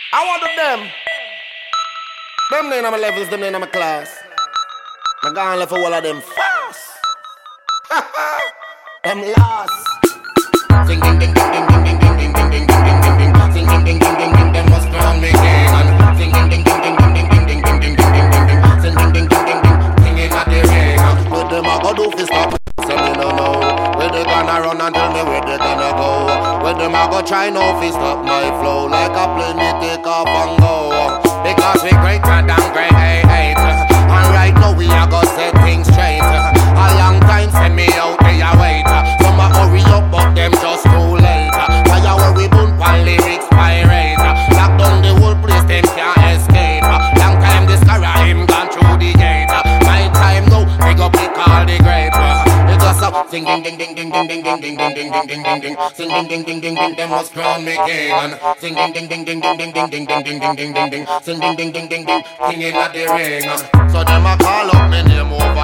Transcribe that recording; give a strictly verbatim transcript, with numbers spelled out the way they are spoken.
I want them. Them in my levels, them in my class. I gone left for all of them fast. Them lost. Sing ding ding ding ding ding ding ding ding ding ding ding ding ding. Sing ding ding ding ding ding. Them must crown me king. And sing ding ding ding ding ding ding ding ding ding ding ding ding ding. Sing ding ding ding ding ding. Singing at the ring. What them a go do fi stop? Say me no know. Where they gonna run and tell me where they gonna go? Where them a go try no fi stop my flow? Like a plane me take off and go. Because we greater than great eight. And right now we a go set things straight. A long time send me out there wait. Some a hurry up but them just too late. Fire where we boom pan lyrics pirate. Lock down the whole place them can't escape. Long time this cara him gone through the gate. My time now we go pick all the great. It just a sing ding ding ding ding ding ding ding ding ding ding ding ding ding. Sing ding ding ding ding ding. Them must crown me king. And sing ding ding ding ding ding ding ding ding ding ding ding ding ding. Sing ding ding ding ding ding. King in at the ring. So them a call up me name over